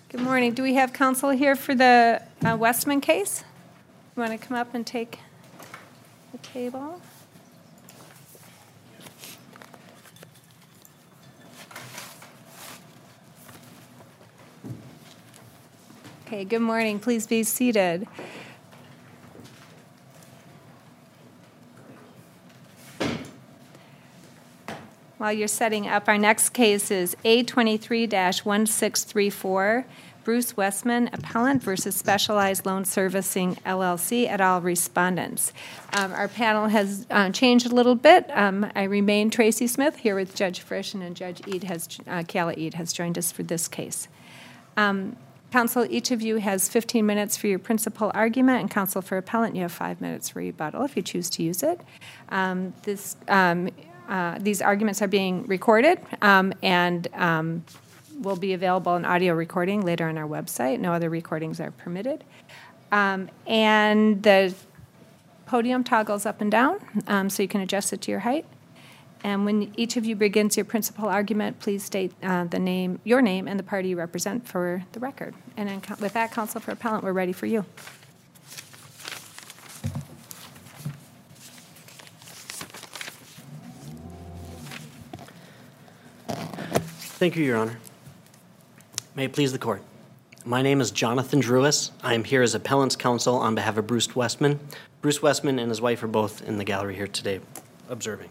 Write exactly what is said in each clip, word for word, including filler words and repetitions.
Good morning. Do we have counsel here for the uh, Westman case? You want to come up and take the table? Okay, good morning. Please be seated. While you're setting up, our next case is A twenty-three dash one six three four, Bruce Westman, appellant versus Specialized Loan Servicing, L L C, et al. Respondents. Um, our panel has uh, changed a little bit. Um, I remain Tracy Smith here with Judge Frisch, and Judge Eid has, uh, Kayla Eid has joined us for this case. Um, Counsel, each of you has fifteen minutes for your principal argument, and counsel for appellant, you have five minutes for rebuttal if you choose to use it. Um, this, um, uh, these arguments are being recorded um, and um, will be available in audio recording later on our website. No other recordings are permitted. Um, and the podium toggles up and down, um, so you can adjust it to your height. And when each of you begins your principal argument, please state uh, the name, your name, and the party you represent for the record. And then with that, counsel for appellant, we're ready for you. Thank you, Your Honor. May it please the Court. My name is Jonathan Drewis. I am here as appellant's counsel on behalf of Bruce Westman. Bruce Westman and his wife are both in the gallery here today observing.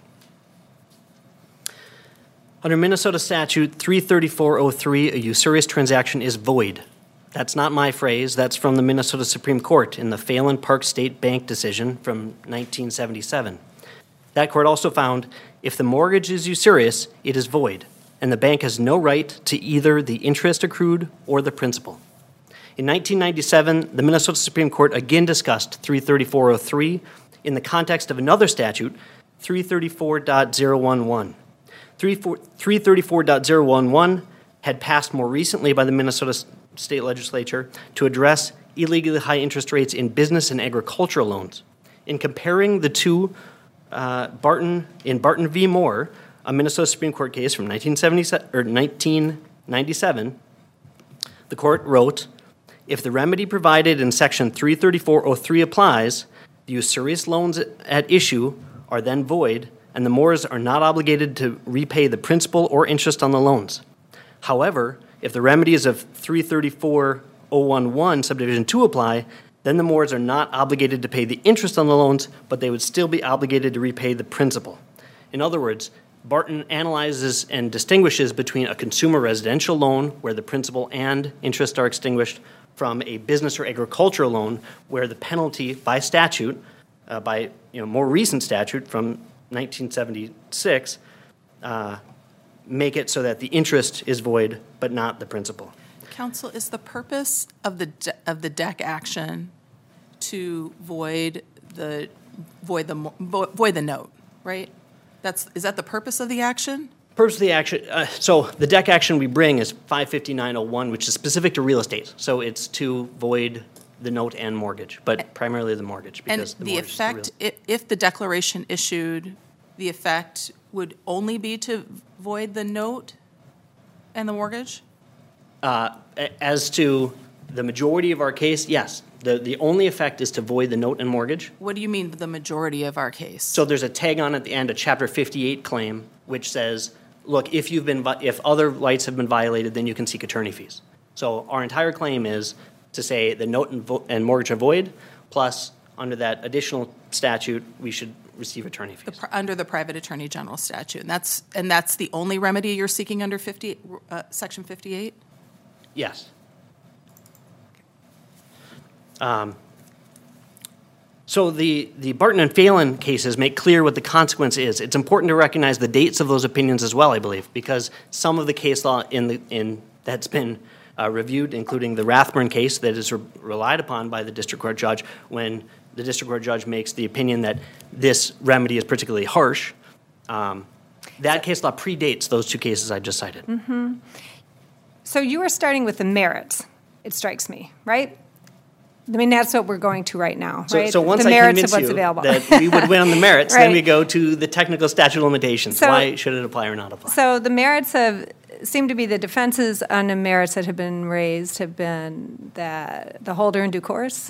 Under Minnesota Statute three thirty-four oh three, a usurious transaction is void. That's not my phrase. That's from the Minnesota Supreme Court in the Phelan Park State Bank decision from nineteen seventy-seven. That court also found if the mortgage is usurious, it is void, and the bank has no right to either the interest accrued or the principal. In nineteen ninety-seven, the Minnesota Supreme Court again discussed three thirty-four oh three in the context of another statute, three thirty-four point oh eleven. three thirty-four point oh eleven had passed more recently by the Minnesota State Legislature to address illegally high interest rates in business and agricultural loans. In comparing the two, uh, Barton in Barton v. Moore, a Minnesota Supreme Court case from nineteen seventy-seven, or nineteen ninety-seven, the court wrote, if the remedy provided in Section three thirty-four oh three applies, the usurious loans at issue are then void, and the Moores are not obligated to repay the principal or interest on the loans. However, if the remedies of three thirty-four oh eleven subdivision two apply, then the Moores are not obligated to pay the interest on the loans, but they would still be obligated to repay the principal. In other words, Barton analyzes and distinguishes between a consumer residential loan, where the principal and interest are extinguished, from a business or agricultural loan, where the penalty by statute, uh, by you know more recent statute from nineteen seventy-six, uh, make it so that the interest is void, but not the principal. Counsel, is the purpose of the de- of the D E C action to void the void the void the note, right? That's is that the purpose of the action? Purpose of the action. Uh, so the D E C action we bring is five fifty-nine oh one, which is specific to real estate. So it's to void the note and mortgage, but primarily the mortgage. Because and the, the mortgage effect, is the real. if the declaration issued, the effect would only be to void the note and the mortgage? Uh, as to the majority of our case, yes. The, the only effect is to void the note and mortgage. What do you mean the majority of our case? So there's a tag on at the end, a Chapter fifty-eight claim, which says, look, if you've been, if other rights have been violated, then you can seek attorney fees. So our entire claim is to say the note and, vo- and mortgage are void, plus under that additional statute, we should receive attorney fees. The, under the private attorney general statute, and that's and that's the only remedy you're seeking under fifty, uh, Section fifty-eight? Yes. Um, so the, the Barton and Phelan cases make clear what the consequence is. It's important to recognize the dates of those opinions as well, I believe, because some of the case law in the in that's been uh, reviewed, including the Rathburn case that is re- relied upon by the district court judge when the district court judge makes the opinion that this remedy is particularly harsh. Um, that case law predates those two cases I just cited. Mm-hmm. So you are starting with the merits, it strikes me, right? I mean, that's what we're going to right now, so, right? So once the I merits convince of what's you available. that we would win on the merits, right. then we go to the technical statute of limitations. So, Why should it apply or not apply? So the merits of seem to be the defenses on the merits that have been raised have been that the holder in due course,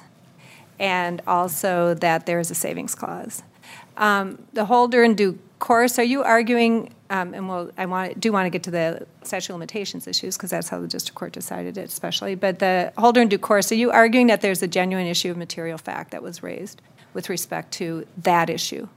and also that there is a savings clause. Um, the holder in due course, are you arguing, um, and we'll, I want, do want to get to the statute of limitations issues because that's how the district court decided it especially, but the holder in due course, are you arguing that there's a genuine issue of material fact that was raised with respect to that issue?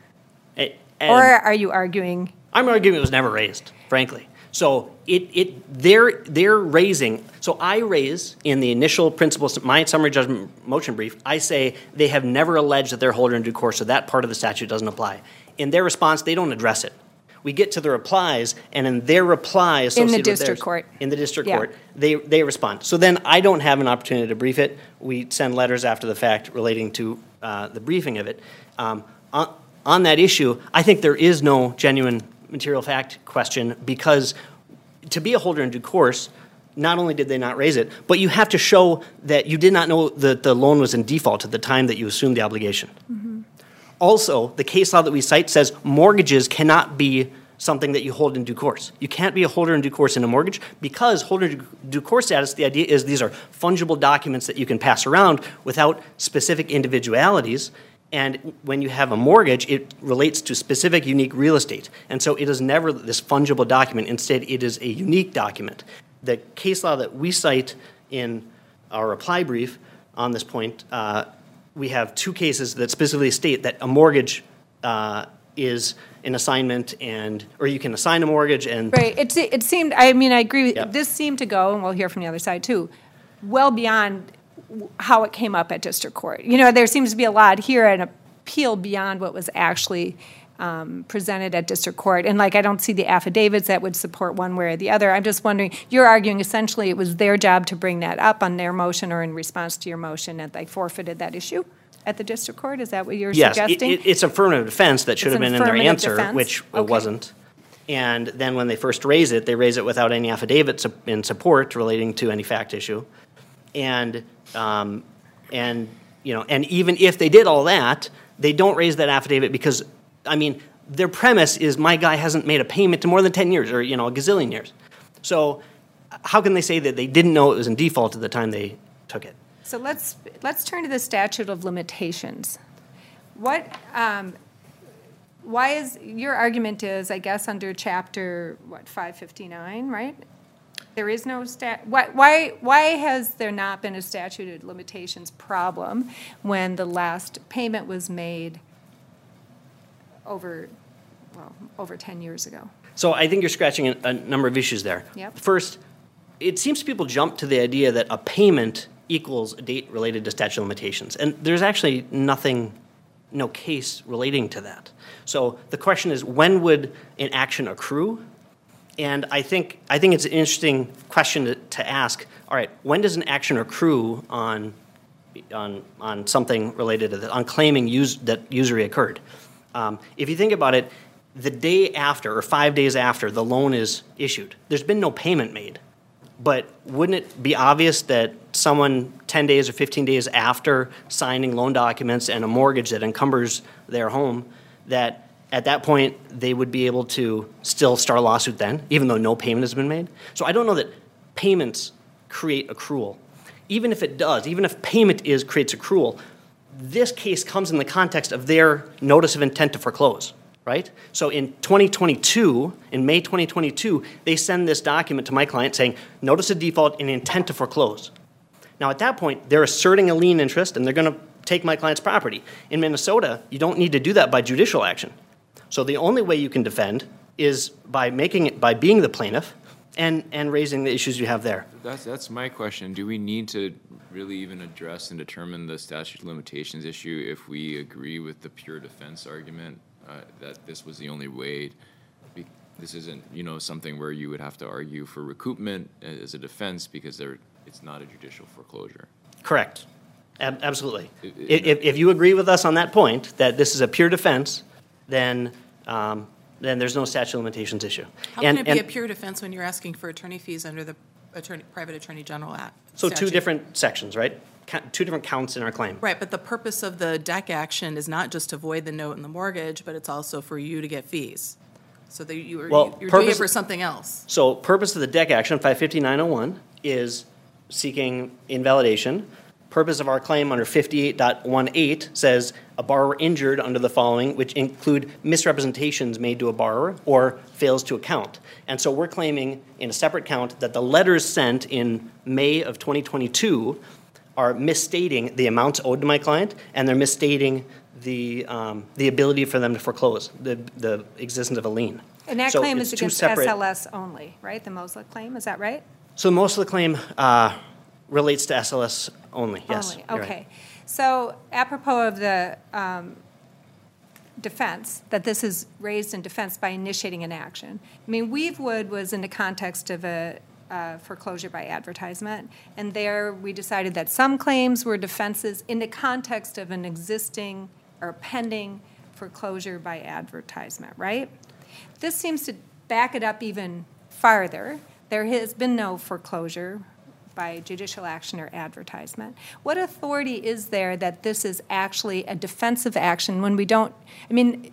And Or are you arguing? I'm arguing it was never raised, frankly. So it, it they're they're raising. So I raise in the initial principle, my summary judgment motion brief, I say they have never alleged that they're holder in due course, so that part of the statute doesn't apply. In their response, they don't address it. We get to the replies, and in their reply associated In the with district theirs- court. in the district Yeah. court, they they respond. So then I don't have an opportunity to brief it. We send letters after the fact relating to uh, the briefing of it. Um, on, on that issue, I think there is no genuine material fact question because to be a holder in due course, not only did they not raise it, but you have to show that you did not know that the loan was in default at the time that you assumed the obligation. Mm-hmm. Also, the case law that we cite says mortgages cannot be something that you hold in due course. You can't be a holder in due course in a mortgage because holder in due course status, the idea is these are fungible documents that you can pass around without specific individualities. And when you have a mortgage, it relates to specific, unique real estate. And so it is never this fungible document. Instead, it is a unique document. The case law that we cite in our reply brief on this point, uh, we have two cases that specifically state that a mortgage uh, is an assignment and, or you can assign a mortgage and. Right, it, it seemed, I mean, I agree, Yep. this seemed to go, and we'll hear from the other side too, well beyond how it came up at district court. You know, there seems to be a lot here, an appeal beyond what was actually um, presented at district court. And like, I don't see the affidavits that would support one way or the other. I'm just wondering, you're arguing essentially it was their job to bring that up on their motion or in response to your motion and they forfeited that issue at the district court? Is that what you're Yes, suggesting? it, it, it's affirmative defense that should It's have been in their affirmative answer, defense? which it Okay. wasn't. And then when they first raise it, they raise it without any affidavit su- in support relating to any fact issue. And, um, and, you know, and even if they did all that, they don't raise that affidavit because, I mean, their premise is my guy hasn't made a payment to more than ten years or, you know, a gazillion years. So how can they say that they didn't know it was in default at the time they took it? So let's, let's turn to the statute of limitations. What, um, why is, your argument is, I guess, under chapter, what, five fifty-nine, right? There is no stat, why, why, why has there not been a statute of limitations problem when the last payment was made over, well, over ten years ago? So I think you're scratching a, a number of issues there. Yep. First, it seems people jump to the idea that a payment equals a date related to statute of limitations. And there's actually nothing, no case relating to that. So the question is, when would an action accrue? And I think I think it's an interesting question to, to ask. All right, when does an action accrue on on on something related to the, on claiming use, that usury occurred? Um, if you think about it, the day after or five days after the loan is issued, there's been no payment made. But wouldn't it be obvious that someone ten days or fifteen days after signing loan documents and a mortgage that encumbers their home, that at that point they would be able to still start a lawsuit then, even though no payment has been made? So I don't know that payments create accrual. Even if it does, even if payment is creates accrual, this case comes in the context of their notice of intent to foreclose. Right? So in twenty twenty-two, in May twenty twenty-two, they send this document to my client saying, notice of default and intent to foreclose. Now at that point, they're asserting a lien interest and they're going to take my client's property. In Minnesota, you don't need to do that by judicial action. So the only way you can defend is by making it, by being the plaintiff and, and raising the issues you have there. That's, that's my question. Do we need to really even address and determine the statute of limitations issue if we agree with the pure defense argument? Uh, that this was the only way. Be, this isn't, you know, something where you would have to argue for recoupment as a defense because there, it's not a judicial foreclosure. Correct. Ab- absolutely. It- it- if, if you agree with us on that point, that this is a pure defense, then um, then there's no statute of limitations issue. How and, can it be and a pure defense when you're asking for attorney fees under the attorney, Private Attorney General Act? So two statute? different sections, right? Ca- Two different counts in our claim. Right, but the purpose of the D E C action is not just to void the note and the mortgage, but it's also for you to get fees. So they, you were, Well, you're doing it purpose- for something else. So purpose of the deck action, five fifty-nine oh one, is seeking invalidation. Purpose of our claim under fifty-eight point eighteen says a borrower injured under the following, which include misrepresentations made to a borrower or fails to account. And so we're claiming in a separate count that the letters sent in May of twenty twenty-two are misstating the amounts owed to my client, and they're misstating the um, the ability for them to foreclose, the the existence of a lien. And that So claim it's is two against separate- S L S only, right? The Mosley claim, is that right? So most of the claim uh, relates to S L S only, yes. Only, you're right. okay. So apropos of the um, defense, that this is raised in defense by initiating an action. I mean, Weavewood was in the context of a uh, foreclosure by advertisement, and there we decided that some claims were defenses in the context of an existing or pending foreclosure by advertisement, right? This seems to back it up even farther. There has been no foreclosure by judicial action or advertisement. What authority is there that this is actually a defensive action when we don't, I mean,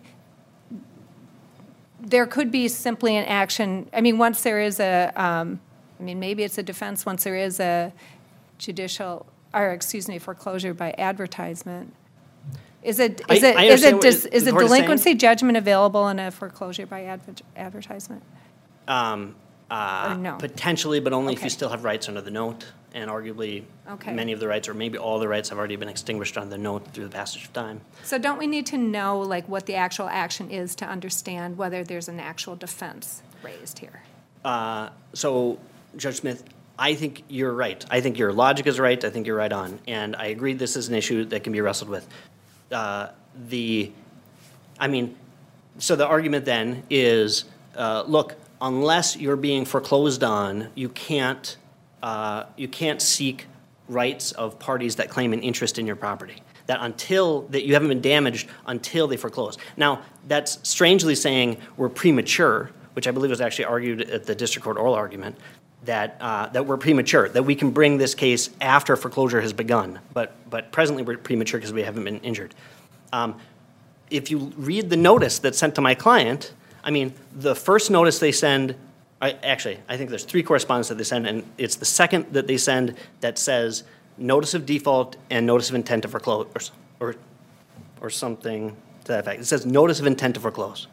there could be simply an action, I mean, once there is a, um, I mean, maybe it's a defense once there is a judicial, or excuse me, foreclosure by advertisement. Is it, is I- it, I is understand it, what dis- the is it court is saying. delinquency judgment available in a foreclosure by adver- advertisement? Um, uh, Or no? Potentially, but only if Okay. you still have rights under the note, and arguably Okay. many of the rights, or maybe all the rights, have already been extinguished under the note through the passage of time. So don't we need to know, like, what the actual action is to understand whether there's an actual defense raised here? Uh, So, Judge Smith, I think you're right. I think your logic is right. I think you're right on. And I agree this is an issue that can be wrestled with. Uh, The, I mean, so the argument then is, uh, look, unless you're being foreclosed on, you can't, uh, you can't seek rights of parties that claim an interest in your property. That until, that you haven't been damaged until they foreclose. Now, that's strangely saying we're premature, which I believe was actually argued at the district court oral argument, that, uh, that we're premature, that we can bring this case after foreclosure has begun. But, but presently we're premature because we haven't been injured. Um, if you read the notice that's sent to my client, I mean, the first notice they send, I, actually, I think there's three correspondence that they send, and it's the second that they send that says notice of default and notice of intent to foreclose, or, or, or something to that effect. It says notice of intent to foreclose.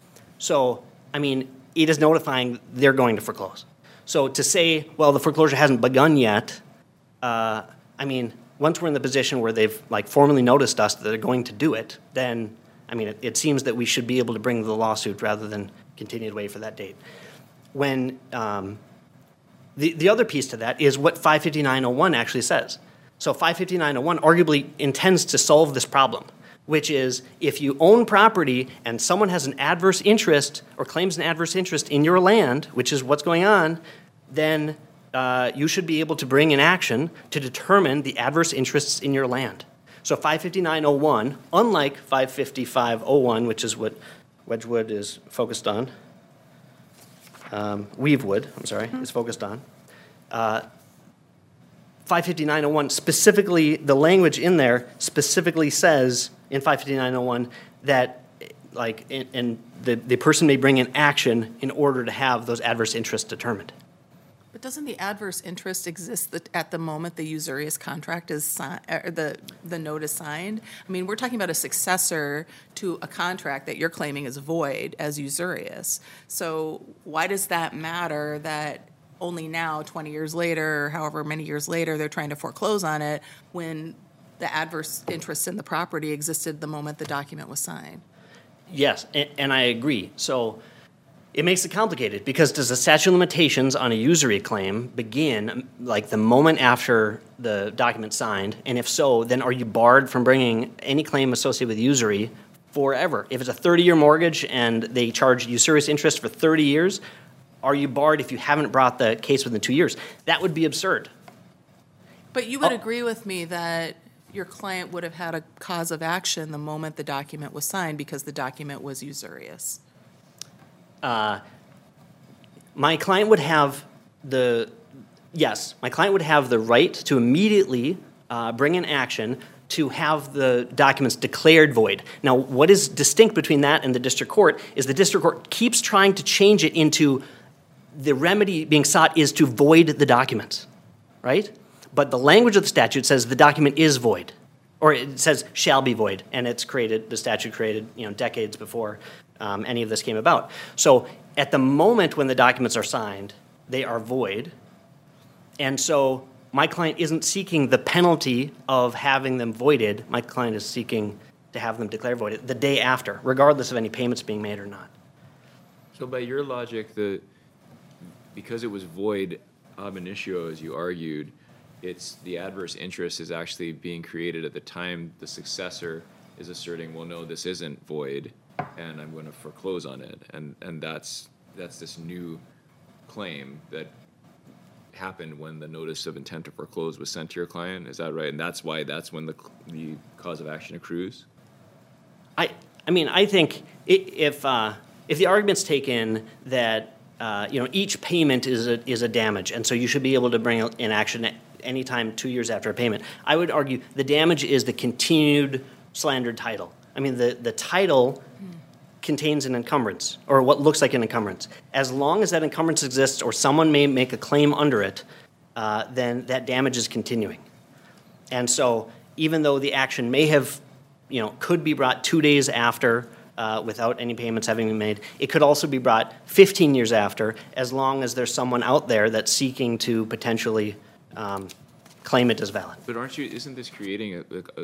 So, I mean, it is notifying they're going to foreclose. So to say, well, the foreclosure hasn't begun yet, uh, I mean, once we're in the position where they've like formally noticed us that they're going to do it, then, I mean, it, it seems that we should be able to bring the lawsuit rather than continue to wait for that date. When um, the, the other piece to that is what five fifty-nine oh one actually says. So five fifty-nine oh one arguably intends to solve this problem, which is if you own property and someone has an adverse interest or claims an adverse interest in your land, which is what's going on, then uh, you should be able to bring an action to determine the adverse interests in your land. So five fifty-nine oh one, unlike five fifty-five oh one, which is what Wedgwood is focused on, um, Weavewood, I'm sorry, mm-hmm. is focused on, uh, five fifty-nine oh one specifically, the language in there specifically says in five fifty-nine oh one that like, and, and the, the person may bring an action in order to have those adverse interests determined. But doesn't the adverse interest exist that at the moment the usurious contract is signed, or the, the note is signed? I mean, we're talking about a successor to a contract that you're claiming is void as usurious. So why does that matter that only now, twenty years later, or however many years later, they're trying to foreclose on it when the adverse interest in the property existed the moment the document was signed? Yes, and, and I agree. So it makes it complicated because does the statute of limitations on a usury claim begin like the moment after the document's signed? And if so, then are you barred from bringing any claim associated with usury forever? If it's a thirty-year mortgage and they charge usurious interest for thirty years, are you barred if you haven't brought the case within two years? That would be absurd. But you would Oh. agree with me that your client would have had a cause of action the moment the document was signed because the document was usurious. Uh, my client would have the, yes, my client would have the right to immediately uh, bring an action to have the documents declared void. Now, what is distinct between that and the district court is the district court keeps trying to change it into the remedy being sought is to void the documents, right? But the language of the statute says the document is void, or it says shall be void, and it's created, the statute created, you know, decades before um, any of this came about. So at the moment when the documents are signed, they are void, and so my client isn't seeking the penalty of having them voided. My client is seeking to have them declared voided the day after, regardless of any payments being made or not. So by your logic, the because it was void ab initio, as you argued, it's the adverse interest is actually being created at the time the successor is asserting, well, no, this isn't void, and I'm going to foreclose on it, and and that's that's this new claim that happened when the notice of intent to foreclose was sent to your client. Is that right? And that's why that's when the the cause of action accrues. I I mean I think if uh, if the argument's taken that uh, you know each payment is a is a damage, and so you should be able to bring in action at any time two years after a payment, I would argue the damage is the continued slandered title. I mean the the title contains an encumbrance, or what looks like an encumbrance. As long as that encumbrance exists, or someone may make a claim under it, uh, then that damage is continuing. And so, even though the action may have, you know, could be brought two days after uh, without any payments having been made, it could also be brought fifteen years after, as long as there's someone out there that's seeking to potentially um, claim it as valid. But aren't you? Isn't this creating a, a, a,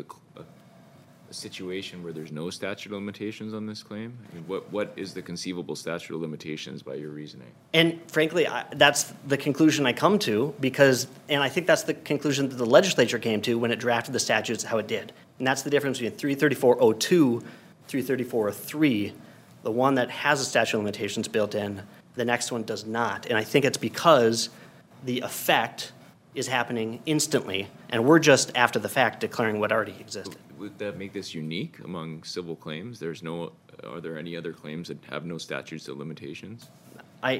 a situation where there's no statute of limitations on this claim? I mean, what what is the conceivable statute of limitations by your reasoning? And frankly, I, that's the conclusion I come to because, and I think that's the conclusion that the legislature came to when it drafted the statutes how it did. And that's the difference between three thirty-four oh two, three thirty-four oh three, the one that has a statute of limitations built in, the next one does not. And I think it's because the effect is happening instantly, and we're just after the fact declaring what already existed. Would that make this unique among civil claims? There's no. Are there any other claims that have no statutes of limitations? I,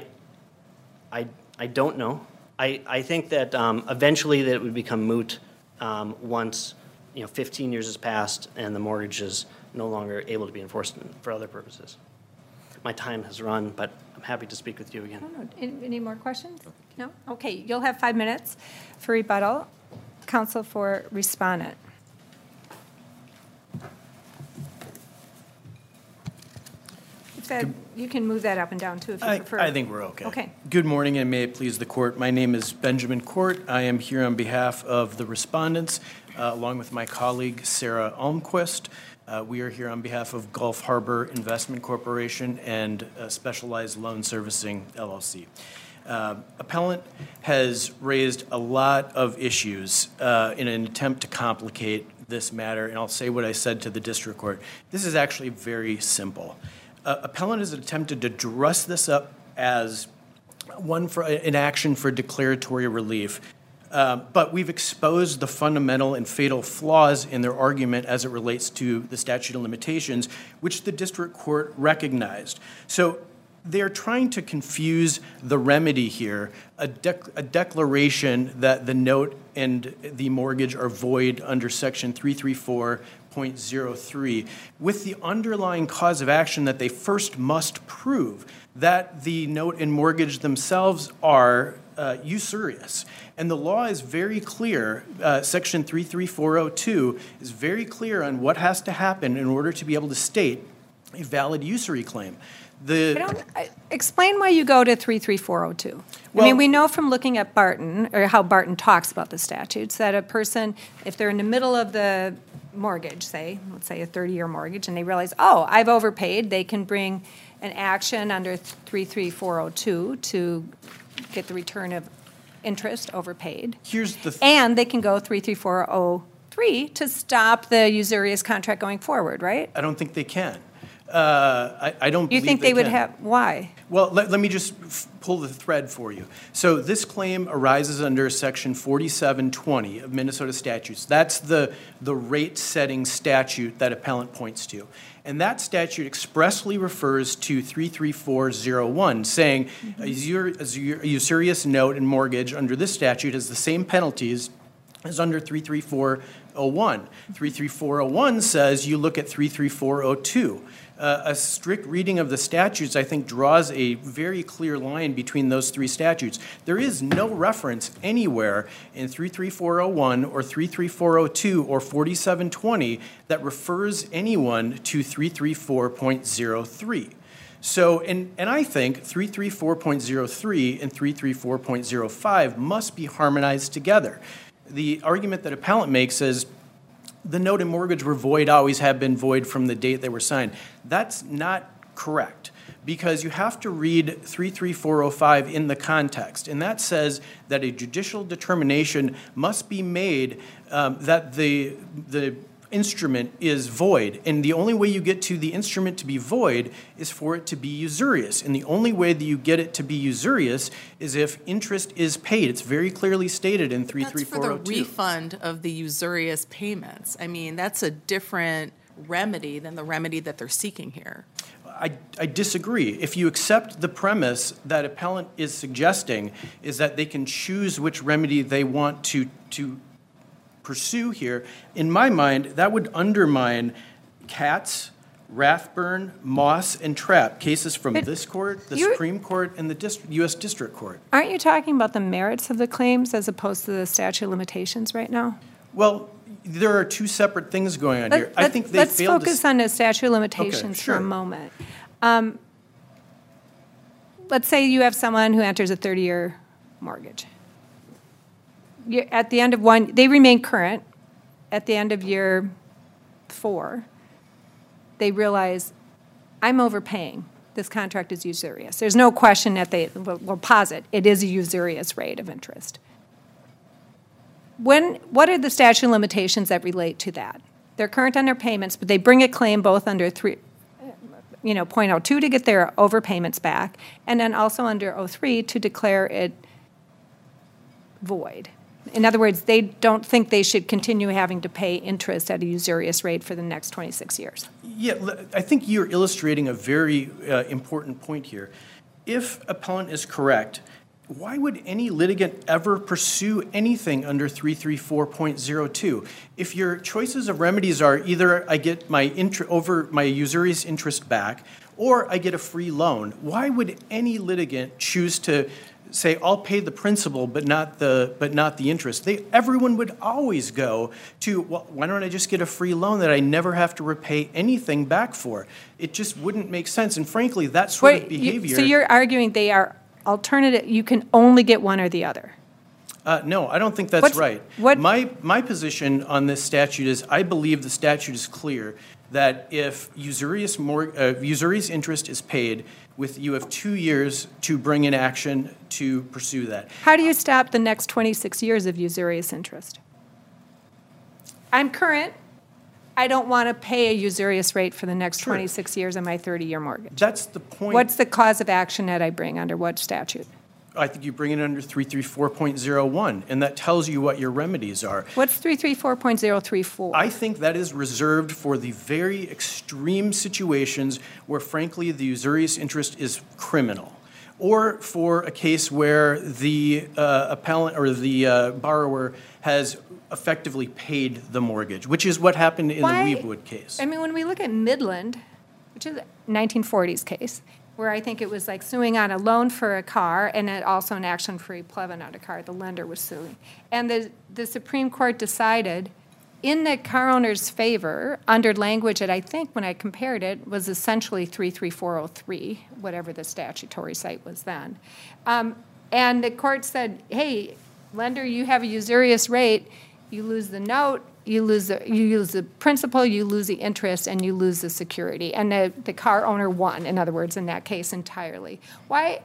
I, I don't know. I, I think that um, eventually that it would become moot um, once you know fifteen years has passed and the mortgage is no longer able to be enforced for other purposes. My time has run, but I'm happy to speak with you again. I don't know. Any, any more questions? No? Okay, you'll have five minutes for rebuttal. Counsel for respondent. If that, you can move that up and down too if you I, prefer. I think we're okay. Okay. Good morning, and may it please the court. My name is Benjamin Court. I am here on behalf of the respondents, uh, along with my colleague Sarah Almquist. Uh, we are here on behalf of Gulf Harbor Investment Corporation and uh, Specialized Loan Servicing, L L C. Uh, appellant has raised a lot of issues uh, in an attempt to complicate this matter, and I'll say what I said to the district court. This is actually very simple. Uh, appellant has attempted to dress this up as one for an action for declaratory relief. Uh, but we've exposed the fundamental and fatal flaws in their argument as it relates to the statute of limitations, which the district court recognized. So they're trying to confuse the remedy here, a, dec- a declaration that the note and the mortgage are void under section three thirty-four point oh three, with the underlying cause of action that they first must prove that the note and mortgage themselves are uh, usurious. And the law is very clear, uh, section three thirty-four oh two is very clear on what has to happen in order to be able to state a valid usury claim. The, I don't, I, explain why you go to three three four oh two. I Well- mean, we know from looking at Barton, or how Barton talks about the statutes, that a person, if they're in the middle of the mortgage, say, let's say a thirty-year mortgage, and they realize, oh, I've overpaid, they can bring an action under three three four oh two to get the return of interest overpaid. here's the th- And they can go three three four oh three to stop the usurious contract going forward, right? I don't think they can. Uh, I, I don't You believe think they would can. have, why? Well, let, let me just f- pull the thread for you. So this claim arises under section forty-seven twenty of Minnesota statutes. That's the, the rate-setting statute that appellant points to. And that statute expressly refers to three three four oh one, saying mm-hmm. a, usur- a usurious note and mortgage under this statute has the same penalties is under three three four oh one. three three four oh one says you look at three three four oh two. Uh, a strict reading of the statutes, I think, draws a very clear line between those three statutes. There is no reference anywhere in three three four oh one or three three four oh two or forty-seven twenty that refers anyone to three three four point oh three. So, and, and I think three three four point oh three and three three four point oh five must be harmonized together. The argument that appellant makes is the note and mortgage were void, always have been void from the date they were signed. That's not correct, because you have to read three three four oh five in the context, and that says that a judicial determination must be made um, that the the instrument is void, and the only way you get to the instrument to be void is for it to be usurious, and the only way that you get it to be usurious is if interest is paid. It's very clearly stated in three three four oh two. That's for the refund of the usurious payments. I mean, that's a different remedy than the remedy that they're seeking here. I, I disagree. If you accept the premise that appellant is suggesting is that they can choose which remedy they want to to pursue here, in my mind, that would undermine Katz, Rathburn, Moss, and Trapp, cases from But this court, the you're- Supreme Court, and the dist- U S District Court. Aren't you talking about the merits of the claims as opposed to the statute of limitations right now? Well, there are two separate things going on Let- here. I let- think they Let's failed to... focus s- on the statute of limitations for a sure. moment. Um, Let's say you have someone who enters a thirty-year mortgage. You- At the end of one, they remain current. At the end of year four, they realize, I'm overpaying. This contract is usurious. There's no question that they will will posit it is a usurious rate of interest. When, what are the statute of limitations that relate to that? They're current on their payments, but they bring a claim both under three, you know, point oh two to get their overpayments back, and then also under oh three to declare it void. In other words, they don't think they should continue having to pay interest at a usurious rate for the next twenty-six years. Yeah, l- I think you're illustrating a very uh, important point here. If appellant is correct, why would any litigant ever pursue anything under three three four point oh two? If your choices of remedies are either I get my inter- over my usurious interest back or I get a free loan, why would any litigant choose to say I'll pay the principal but not the but not the interest? They everyone would always go to, well, why don't I just get a free loan that I never have to repay anything back for? It just wouldn't make sense, and frankly, that sort of Wait, you- behavior. So you're arguing they are alternative, you can only get one or the other? Uh, no, I don't think that's What's- right. what- My, my position on this statute is I believe the statute is clear that if usurious, mor- uh, usurious interest is paid, with you have two years to bring in action to pursue that. How do you stop the next twenty-six years of usurious interest? I'm current, I don't want to pay a usurious rate for the next Sure. twenty-six years of my thirty-year mortgage. That's the point. What's the cause of action that I bring, under what statute? I think you bring it under three three four point oh one, and that tells you what your remedies are. What's three three four point oh three four? I think that is reserved for the very extreme situations where, frankly, the usurious interest is criminal, or for a case where the uh, appellant or the uh, borrower has effectively paid the mortgage, which is what happened in Why- the Weavewood case. I mean, when we look at Midland, which is a nineteen forties case, where I think it was like suing on a loan for a car and then also an action for replevin on a car, the lender was suing. And the, the Supreme Court decided in the car owner's favor, under language that I think, when I compared it, was essentially three three four oh three, whatever the statutory site was then. Um, and the court said, hey, lender, you have a usurious rate, you lose the note, you lose the, you lose the principal, you lose the interest, and you lose the security. And the, the car owner won, in other words, in that case entirely. Why,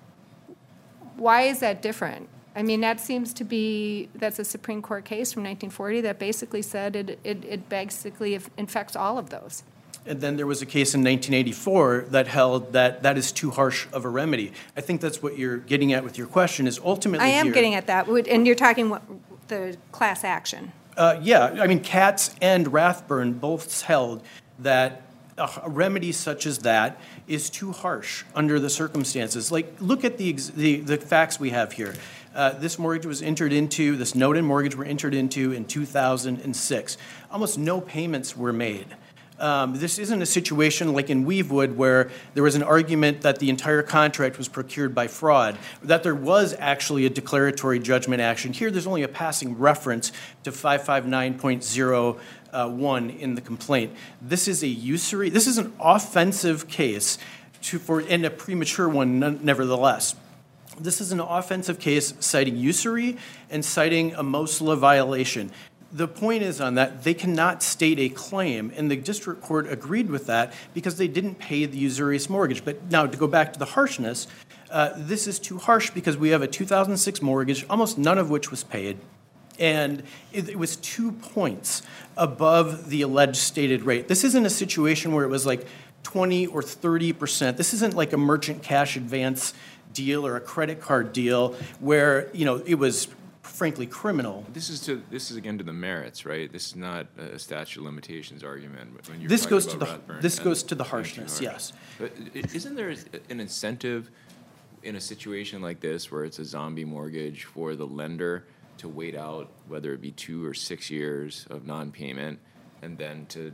why is that different? I mean, that seems to be, that's a Supreme Court case from nineteen forty that basically said it, it, it basically infects all of those. And then there was a case in nineteen eighty-four that held that that is too harsh of a remedy. I think that's what you're getting at with your question, is ultimately I am here- getting at that, Would- and you're talking what, the class action. Uh, yeah, I mean, Katz and Rathburn both held that a a remedy such as that is too harsh under the circumstances. Like, look at the, ex- the, the facts we have here. Uh, This mortgage was entered into, this note and mortgage were entered into in two thousand six. Almost no payments were made. Um, This isn't a situation like in Weavewood where there was an argument that the entire contract was procured by fraud, that there was actually a declaratory judgment action. Here, there's only a passing reference to five fifty-nine point oh one in the complaint. This is a usury, this is an offensive case to, for, and a premature one none- nevertheless. This is an offensive case citing usury and citing a MOSLA violation. The point is on that, they cannot state a claim, and the district court agreed with that because they didn't pay the usurious mortgage. But now, to go back to the harshness, uh, this is too harsh because we have a two thousand six mortgage, almost none of which was paid, and it, it was two points above the alleged stated rate. This isn't a situation where it was like twenty or thirty percent. This isn't like a merchant cash advance deal or a credit card deal where, you know, it was frankly criminal. This is to, this is again to the merits, right? This is not a statute of limitations argument. When you're This talking goes to about the, Rathburn this and goes to the being too harshness, harsh. yes. But i- isn't there an incentive in a situation like this where it's a zombie mortgage for the lender to wait out, whether it be two or six years of non-payment, and then to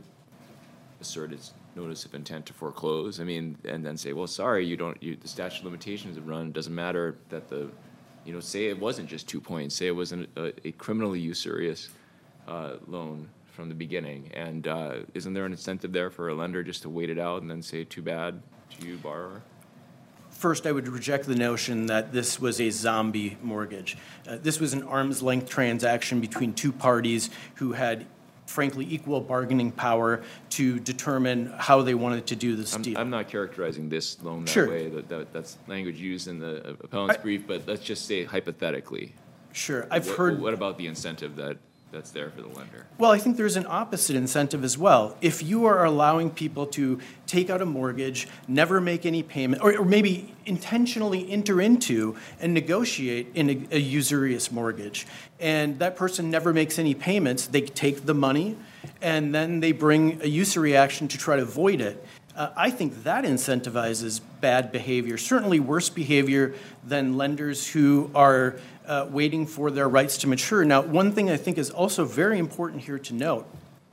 assert its notice of intent to foreclose? I mean, and then say, well, sorry, you don't, you, the statute of limitations have run. It doesn't matter that the, you know, say it wasn't just two points. Say it was an, a, a criminally usurious uh, loan from the beginning. And uh, isn't there an incentive there for a lender just to wait it out and then say, too bad to you, borrower? First, I would reject the notion that this was a zombie mortgage. Uh, This was an arm's length transaction between two parties who had frankly equal bargaining power to determine how they wanted to do this I'm, deal. I'm not characterizing this loan that Sure. way. That, that, that's language used in the appellant's I- brief, but let's just say hypothetically. Sure, I've What- heard. What about the incentive that, that's there for the lender? Well, I think there's an opposite incentive as well. If you are allowing people to take out a mortgage, never make any payment, or, or maybe intentionally enter into and negotiate in a, a usurious mortgage, and that person never makes any payments, they take the money, and then they bring a usury action to try to void it. Uh, I think that incentivizes bad behavior, certainly worse behavior than lenders who are uh, waiting for their rights to mature. Now, one thing I think is also very important here to note,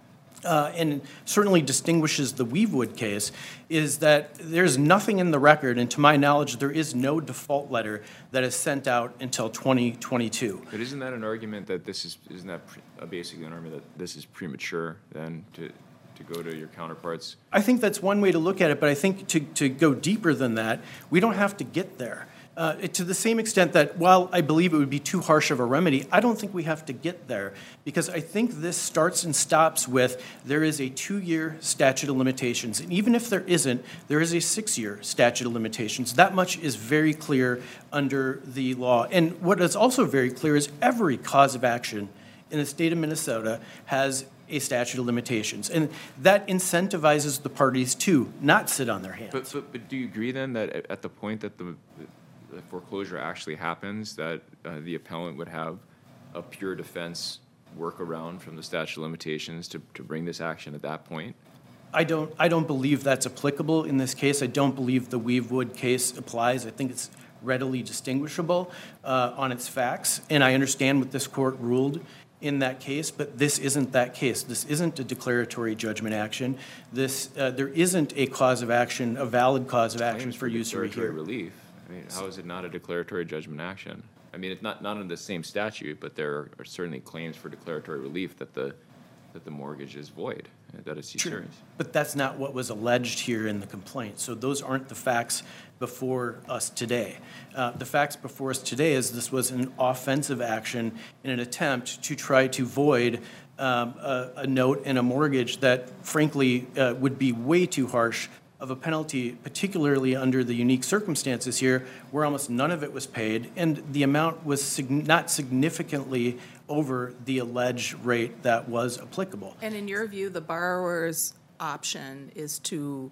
uh, and certainly distinguishes the Weavewood case, is that there's nothing in the record, and to my knowledge, there is no default letter that is sent out until twenty twenty-two. But isn't that an argument that this is, isn't that pre- uh, basically an argument that this is premature then to, to go to your counterparts? I think that's one way to look at it, but I think to, to go deeper than that, we don't have to get there. Uh, it- to the same extent that while I believe it would be too harsh of a remedy, I don't think we have to get there, because I think this starts and stops with there is a two-year statute of limitations. And even if there isn't, there is a six-year statute of limitations. That much is very clear under the law. And what is also very clear is every cause of action in the state of Minnesota has a statute of limitations. And that incentivizes the parties to not sit on their hands. But, but, but do you agree then that at- at the point that the, the foreclosure actually happens, that uh, the appellant would have a pure defense workaround from the statute of limitations to, to bring this action at that point? I don't, I don't believe that's applicable in this case. I don't believe the Weavewood case applies. I think it's readily distinguishable uh, on its facts. And I understand what this court ruled in that case, but this isn't that case. This isn't a declaratory judgment action. This, uh, there isn't a cause of action, a valid cause of action Claims for usury declaratory here. relief. I mean, how is it not a declaratory judgment action? I mean, it's not, not under the same statute, but there are certainly claims for declaratory relief that the, that the mortgage is void, and that it's usurious. But that's not what was alleged here in the complaint. So those aren't the facts before us today. Uh, The facts before us today is this was an offensive action in an attempt to try to void um, a a note and a mortgage that frankly uh, would be way too harsh of a penalty, particularly under the unique circumstances here, where almost none of it was paid, and the amount was sig- not significantly over the alleged rate that was applicable. And in your view, the borrower's option is to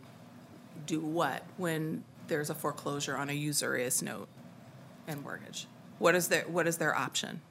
do what when there's a foreclosure on a usurious note and mortgage? What is their, what is their option?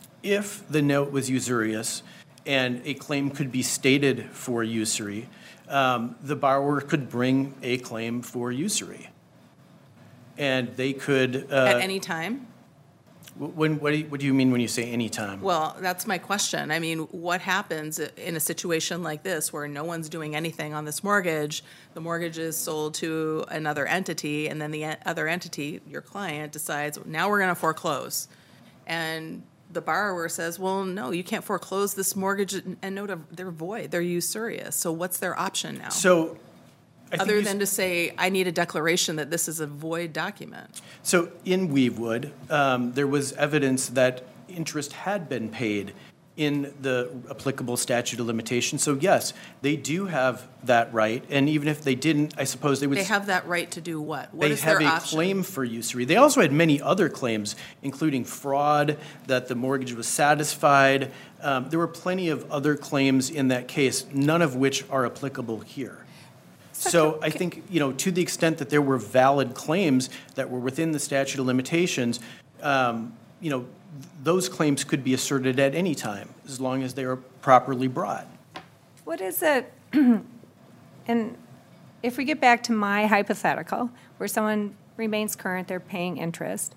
If the note was usurious and a claim could be stated for usury, um, the borrower could bring a claim for usury. And they could. uh, At any time? When, what do you, what do you mean when you say anytime? Well, that's my question. I mean, what happens in a situation like this where no one's doing anything on this mortgage? The mortgage is sold to another entity, and then the en- other entity, your client, decides, now we're going to foreclose. And the borrower says, well, no, you can't foreclose this mortgage and note of, they're void, they're usurious. So what's their option now? So, I think Other you s- than to say, I need a declaration that this is a void document. So in Weavewood, um, there was evidence that interest had been paid in the applicable statute of limitations. So yes, they do have that right, and even if they didn't, I suppose they would. They have that right to do what? What They is their have a option? claim for usury. They also had many other claims, including fraud, that the mortgage was satisfied. Um, There were plenty of other claims in that case, none of which are applicable here. So I think, you know, to the extent that there were valid claims that were within the statute of limitations, um, you know, those claims could be asserted at any time, as long as they are properly brought. What is it, and if we get back to my hypothetical, where someone remains current, they're paying interest,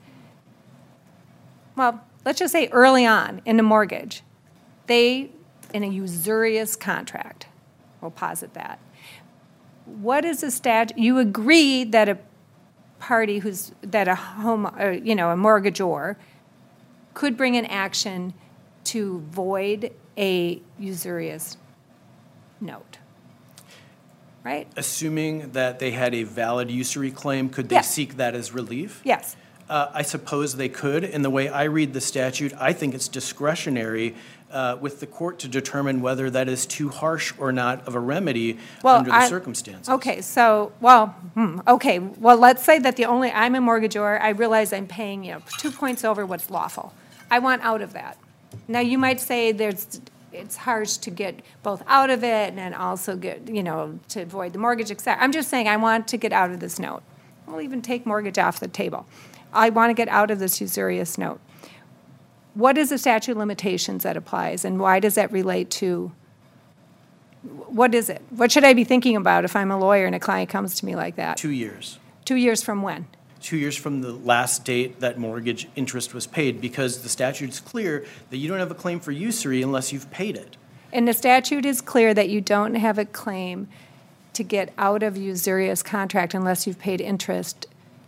well, let's just say early on in the mortgage, they, in a usurious contract, we'll posit that, what is the stat, you agree that a party who's, that a home, uh, you know, a mortgagor could bring an action to void a usurious note, right? Assuming that they had a valid usury claim, could they Yes. seek that as relief? Yes. Uh, I suppose they could, and the way I read the statute, I think it's discretionary uh, with the court to determine whether that is too harsh or not of a remedy Well, under the I- circumstances. Okay, so, well, hmm, okay, well, let's say that the only, I'm a mortgagor, I realize I'm paying, you know, two points over what's lawful. I want out of that. Now, you might say there's, it's harsh to get both out of it and then also get, you know, to avoid the mortgage, et cetera. I'm just saying I want to get out of this note. I'll even take mortgage off the table. I want to get out of this usurious note. What is the statute of limitations that applies, and why does that relate to, what is it? What should I be thinking about if I'm a lawyer and a client comes to me like that? Two years. Two years from when? Two years from the last date that mortgage interest was paid, because the statute is clear that you don't have a claim for usury unless you've paid it. And the statute is clear that you don't have a claim to get out of usurious contract unless you've paid interest.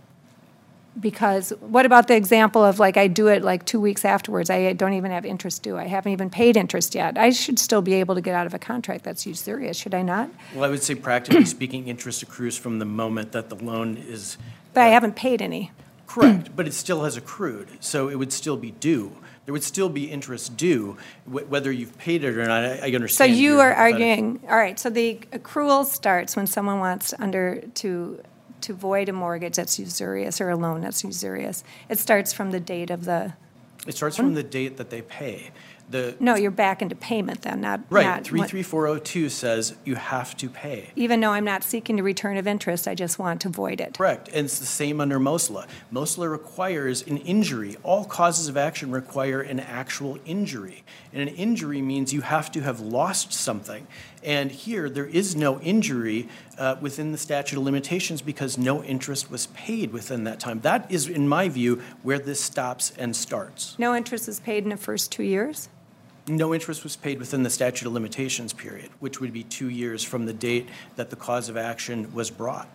Because what about the example of like I do it like two weeks afterwards, I don't even have interest due, I haven't even paid interest yet. I should still be able to get out of a contract that's usurious, should I not? Well, I would say practically speaking, interest accrues from the moment that the loan is But I haven't paid any. correct, but it still has accrued, so it would still be due. There would still be interest due, wh- whether you've paid it or not. I, I So understand. you your are hypothetical. arguing, all right, so the accrual starts when someone wants under, to, to void a mortgage that's usurious or a loan that's usurious. It starts from the date of the, It starts from the date that they pay. The, no, you're back into payment then, not, right, not. three what- three four oh two says you have to pay. Even though I'm not seeking a return of interest, I just want to void it. Correct, and it's the same under MOSLA. MOSLA requires an injury. All causes of action require an actual injury. And an injury means you have to have lost something. And here, there is no injury uh, within the statute of limitations because no interest was paid within that time. That is, in my view, where this stops and starts. No interest is paid in the first two years? No interest was paid within the statute of limitations period, which would be two years from the date that the cause of action was brought.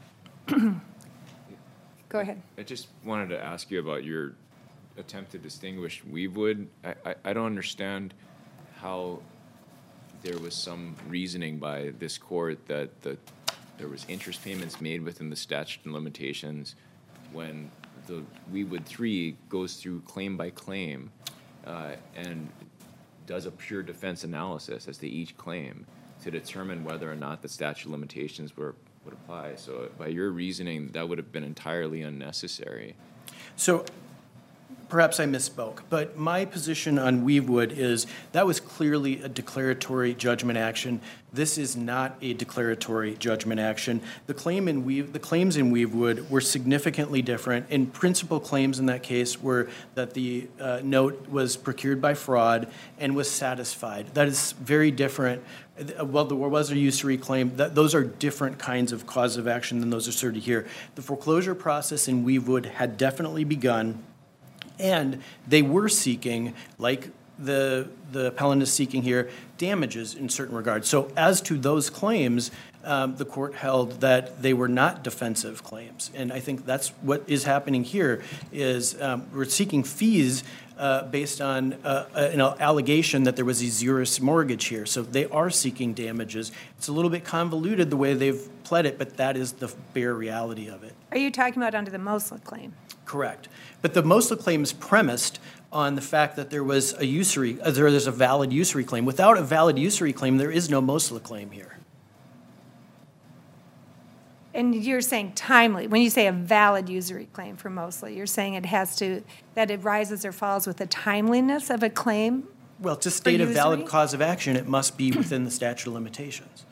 Go ahead. I just wanted to ask you about your attempt to distinguish Weavewood. I, I, I don't understand how there was some reasoning by this court that the, there was interest payments made within the statute of limitations when the Weavewood three goes through claim by claim uh, and does a pure defense analysis as to each claim to determine whether or not the statute of limitations were, would apply. So by your reasoning, that would have been entirely unnecessary. So perhaps I misspoke, but my position on Weavewood is that was clearly a declaratory judgment action. This is not a declaratory judgment action. The claim in Weave, the claims in Weavewood were significantly different. And principal claims in that case were that the uh, note was procured by fraud and was satisfied. That is very different. Well, there was a usury claim. That, those are different kinds of cause of action than those asserted here. The foreclosure process in Weavewood had definitely begun. And they were seeking, like the, the appellant is seeking here, damages in certain regards. So as to those claims, um, the court held that they were not defensive claims. And I think that's what is happening here, is um, we're seeking fees uh, based on uh, an allegation that there was a usurious mortgage here. So they are seeking damages. It's a little bit convoluted the way they've pled it, but that is the bare reality of it. Are you talking about under the Mosley claim? Correct. But the Mosley claim is premised on the fact that there was a usury, uh, there is a valid usury claim. Without a valid usury claim, there is no Mosley claim here. And you're saying timely. When you say a valid usury claim for Mosley, you're saying it has to, that it rises or falls with the timeliness of a claim? Well, to state a valid usury? cause of action, it must be within the statute of limitations.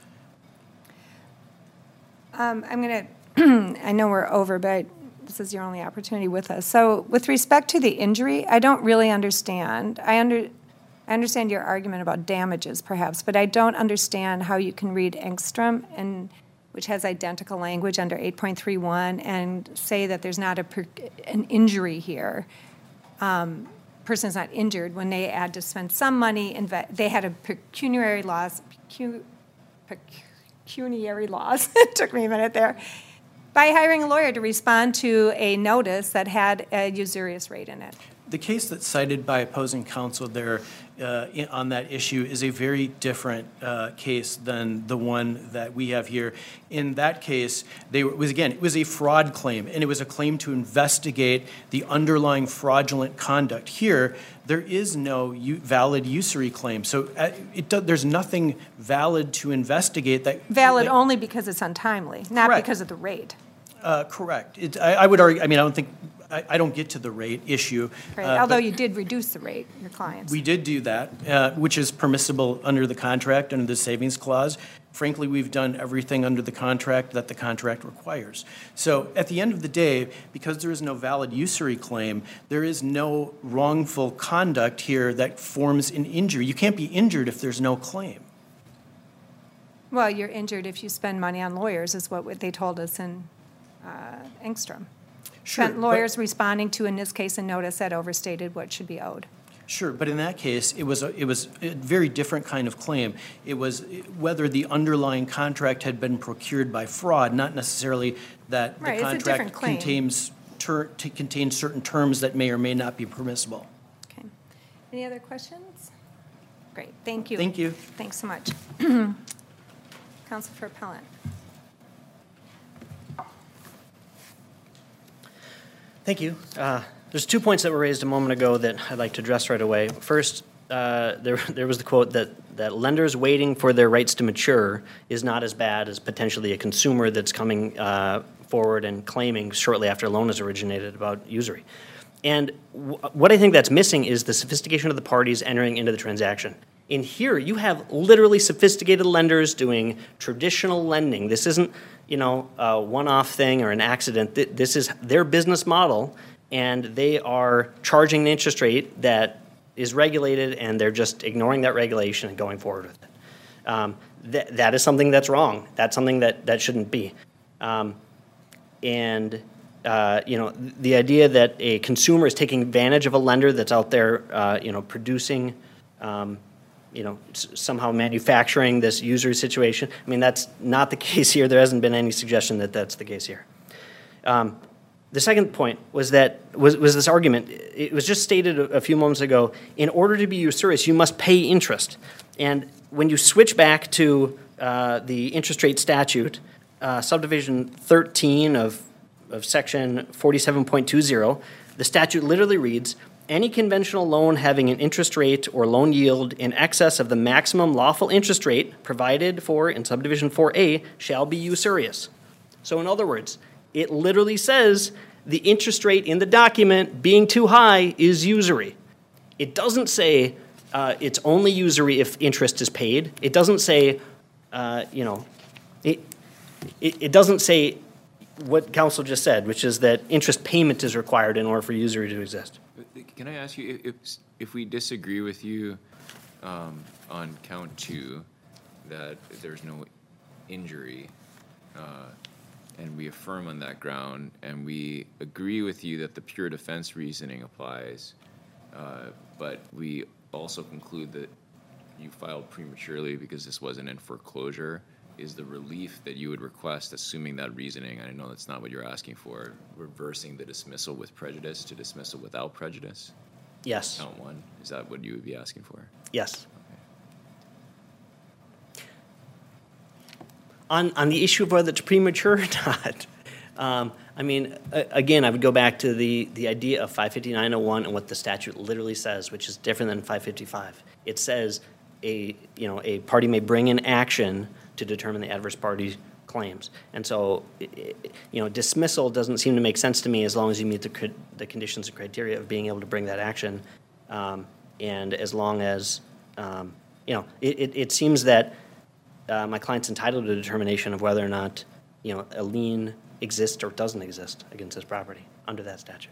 Um, I'm going to, I know we're over, but this is your only opportunity with us. So with respect to the injury, I don't really understand. I under, I understand your argument about damages, perhaps, but I don't understand how you can read Engstrom, and which has identical language under eight point three one, and say that there's not a per, an injury here. Um, person's not injured when they had to spend some money. Inve- they had a pecuniary loss. Pecu, pecuniary loss. It took me a minute there. By hiring a lawyer to respond to a notice that had a usurious rate in it. The case that's cited by opposing counsel there uh, in, on that issue is a very different uh, case than the one that we have here. In that case, they were, was again, it was a fraud claim, and it was a claim to investigate the underlying fraudulent conduct. Here, there is no u- valid usury claim, so uh, it do, there's nothing valid to investigate. That Valid that, only because it's untimely, not correct. because of the rate. Uh, correct. It, I, I would argue. I mean, I don't think. I, I don't get to the rate issue. Right. uh, Although but- you did reduce the rate, your clients. We did do that, uh, which is permissible under the contract, under the savings clause. Frankly, we've done everything under the contract that the contract requires. So at the end of the day, because there is no valid usury claim, there is no wrongful conduct here that forms an injury. You can't be injured if there's no claim. Well, you're injured if you spend money on lawyers, is what they told us in uh, Engstrom. Sure, Spent but- lawyers responding to, in this case, a notice that overstated what should be owed. Sure, but in that case, it was a, it was a very different kind of claim. It was whether the underlying contract had been procured by fraud, not necessarily that Right, the it's a different contract claim. contains ter, to contain certain terms that may or may not be permissible. Okay. Any other questions? Great, thank you. Thank you. Thanks so much. Counsel for Appellant. Thank you. Uh, There's two points that were raised a moment ago that I'd like to address right away. First, uh, there, there was the quote that, that lenders waiting for their rights to mature is not as bad as potentially a consumer that's coming uh, forward and claiming shortly after a loan is originated about usury. And w- what I think that's missing is the sophistication of the parties entering into the transaction. In here, you have literally sophisticated lenders doing traditional lending. This isn't, you know, a one-off thing or an accident. Th- This is their business model, and they are charging an interest rate that is regulated, and they're just ignoring that regulation and going forward with it. Um, th- that is something that's wrong. That's something that, that shouldn't be. Um, and, uh, you know, th- the idea that a consumer is taking advantage of a lender that's out there, uh, you know, producing, um, you know, s- somehow manufacturing this usury situation, I mean, that's not the case here. There hasn't been any suggestion that that's the case here. Um, The second point was that was, was this argument. It was just stated a, a few moments ago. In order to be usurious, you must pay interest. And when you switch back to uh, the interest rate statute, uh, subdivision thirteen of of section forty-seven point two zero, the statute literally reads: any conventional loan having an interest rate or loan yield in excess of the maximum lawful interest rate provided for in subdivision four A shall be usurious. So in other words, it literally says the interest rate in the document being too high is usury. It doesn't say uh, it's only usury if interest is paid. It doesn't say, uh, you know, it, it, it doesn't say what counsel just said, which is that interest payment is required in order for usury to exist. Can I ask you, if, if we disagree with you um, on count two, that there's no injury, uh, and we affirm on that ground, and we agree with you that the pure defense reasoning applies, uh, but we also conclude that you filed prematurely because this wasn't in foreclosure, is the relief that you would request, assuming that reasoning, I know that's not what you're asking for, reversing the dismissal with prejudice to dismissal without prejudice? Yes, Count one, is that what you would be asking for? yes. On, on the issue of whether it's premature or not, um, I mean, a- again, I would go back to the, the idea of five fifty-nine oh one and what the statute literally says, which is different than five fifty-five. It says a, you know, a party may bring in action to determine the adverse party claims. And so, i- i- you know, dismissal doesn't seem to make sense to me as long as you meet the, cri- the conditions and criteria of being able to bring that action. Um, and as long as, um, you know, it, it, it seems that uh, my client's entitled to a determination of whether or not, you know, a lien exists or doesn't exist against his property under that statute.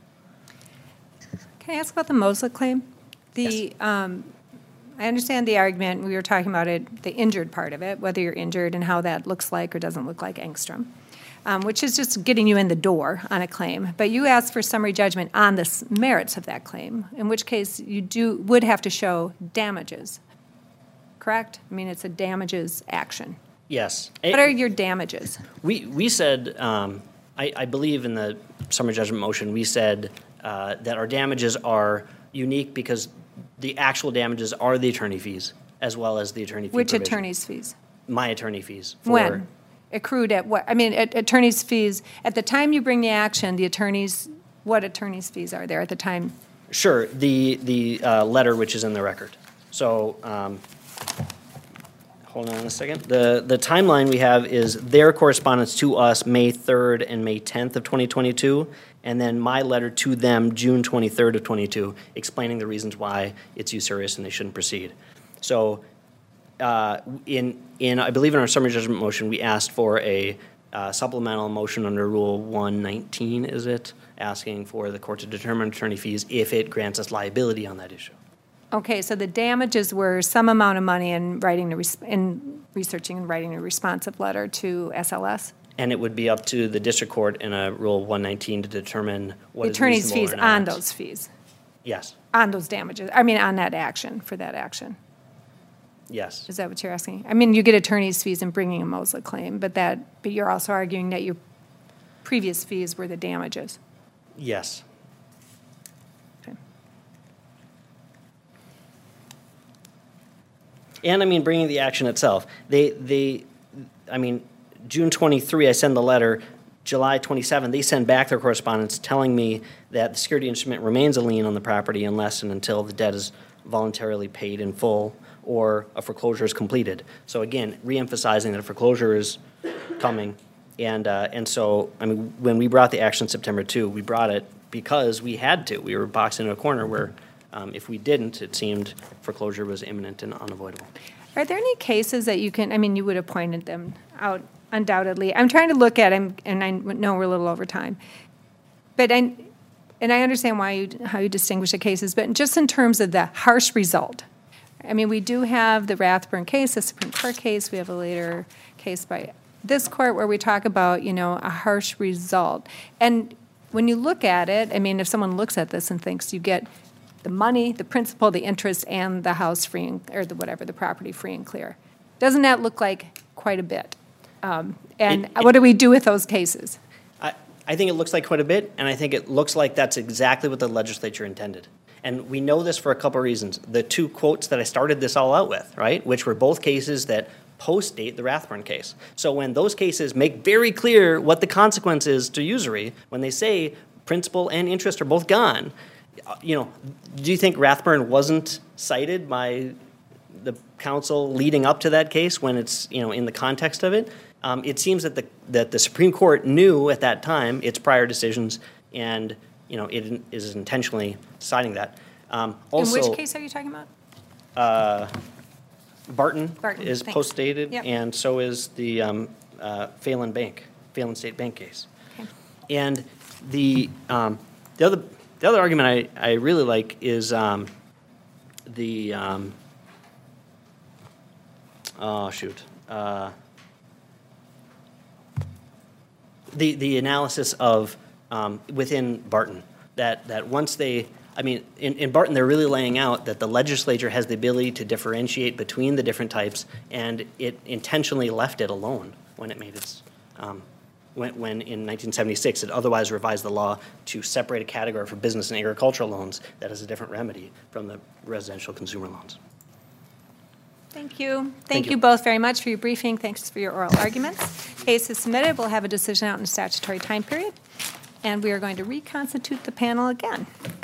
Can I ask about the Mosley claim? The, Yes. um, I understand the argument, we were talking about it, the injured part of it, whether you're injured and how that looks like or doesn't look like angstrom, um, which is just getting you in the door on a claim. But you asked for summary judgment on the s- merits of that claim, in which case you do, would have to show damages, correct? I mean, it's a damages action. Yes. What are your damages? We, we said, um, I, I believe in the summary judgment motion, we said uh, that our damages are unique because the actual damages are the attorney fees as well as the attorney fee Which provision. attorney's fees? My attorney fees. for- When? Accrued at what? I mean, at attorney's fees, at the time you bring the action, the attorneys, what attorney's fees are there at the time? Sure, the, the uh, letter which is in the record. So, um, hold on a second. The, the timeline we have is their correspondence to us May third and May tenth of twenty twenty-two, and then my letter to them June twenty-third of twenty-two, explaining the reasons why it's usurious and they shouldn't proceed. So, uh, in, in, I believe in our summary judgment motion, we asked for a uh, supplemental motion under Rule one nineteen, is it? Asking for the court to determine attorney fees if it grants us liability on that issue. Okay, so the damages were some amount of money in writing the, res- in researching and writing a responsive letter to S L S? And it would be up to the district court in a Rule one nineteen to determine what The is attorney's reasonable fees or on not. those fees, Yes, on those damages, I mean, on that action, for that action. yes, Is that what you're asking? I mean, you get attorney's fees in bringing a Mosley claim, but that, but you're also arguing that your previous fees were the damages. yes. Okay. And I mean, bringing the action itself. They, they, I mean, June twenty-third, I send the letter. July twenty-seventh, they send back their correspondence telling me that the security instrument remains a lien on the property unless and until the debt is voluntarily paid in full or a foreclosure is completed. So again, reemphasizing that a foreclosure is coming. And, uh, and so, I mean, when we brought the action September second, we brought it because we had to. We were boxed into a corner where um, if we didn't, it seemed foreclosure was imminent and unavoidable. Are there any cases that you can, I mean, you would have pointed them out undoubtedly. I'm trying to look at them, and I know we're a little over time. But I, and I understand why you, how you distinguish the cases, but just in terms of the harsh result. I mean, we do have the Rathburn case, the Supreme Court case. We have a later case by this court where we talk about, you know, a harsh result. And when you look at it, I mean, if someone looks at this and thinks you get the money, the principal, the interest, and the house free, and, or the whatever, the property free and clear, doesn't that look like quite a bit? Um, and It- it- what do we do with those cases? I, I think it looks like quite a bit, and I think it looks like that's exactly what the legislature intended. And we know this for a couple of reasons. The two quotes that I started this all out with, right, which were both cases that post-date the Rathburn case. So when those cases make very clear what the consequence is to usury, when they say principal and interest are both gone, you know, do you think Rathburn wasn't cited by the counsel leading up to that case when it's, you know, in the context of it? Um, it seems that the that the Supreme Court knew at that time its prior decisions, and you know it is intentionally citing that. Um, also, In which case are you talking about? Uh, Barton, Barton, is thanks. post-dated, Yep. and so is the um, uh, Phelan Bank, Phelan State Bank case. Okay. And the um, the other the other argument I, I really like is um, the um, oh shoot. Uh, the, the analysis of, um, within Barton, that, that once they, I mean, in, in Barton, they're really laying out that the legislature has the ability to differentiate between the different types, and it intentionally left it alone when it made its, um, when, when in nineteen seventy-six it otherwise revised the law to separate a category for business and agricultural loans that is a different remedy from the residential consumer loans. Thank you. Thank, Thank you. you. both very much for your briefing. Thanks for your oral arguments. Case is submitted. We'll have a decision out in a statutory time period. And we are going to reconstitute the panel again.